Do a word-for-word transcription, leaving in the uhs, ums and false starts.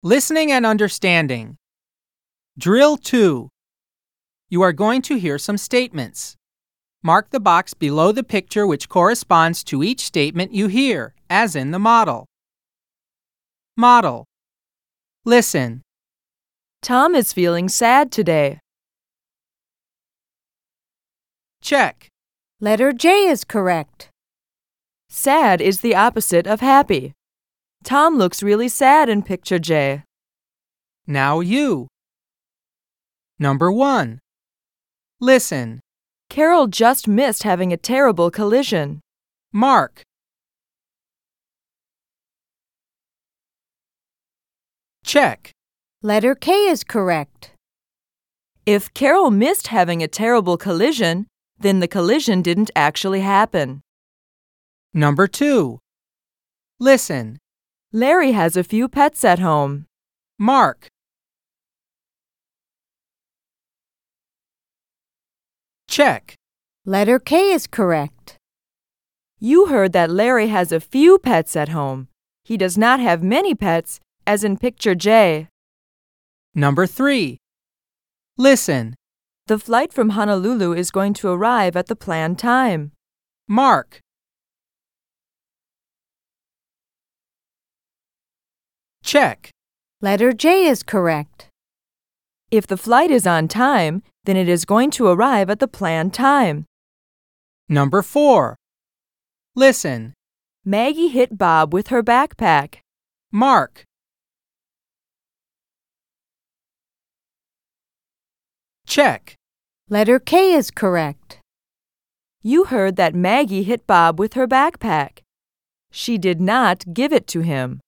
Listening and understanding. Drill two. You are going to hear some statements. Mark the box below the picture which corresponds to each statement you hear, as in the model. Model. Listen. Tom is feeling sad today. Check. Letter J is correct. Sad is the opposite of happy. Tom looks really sad in picture J. Now you. Number one. Listen. Carol just missed having a terrible collision. Mark. Check. Letter K is correct. If Carol missed having a terrible collision, then the collision didn't actually happen. Number two. Listen. Larry has a few pets at home. Mark. Check. Letter K is correct. You heard that Larry has a few pets at home. He does not have many pets, as in picture J. Number three. Listen. The flight from Honolulu is going to arrive at the planned time. Mark. Check. Letter J is correct. If the flight is on time, then it is going to arrive at the planned time. Number four. Listen. Maggie hit Bob with her backpack. Mark. Check. Letter K is correct. You heard that Maggie hit Bob with her backpack. She did not give it to him.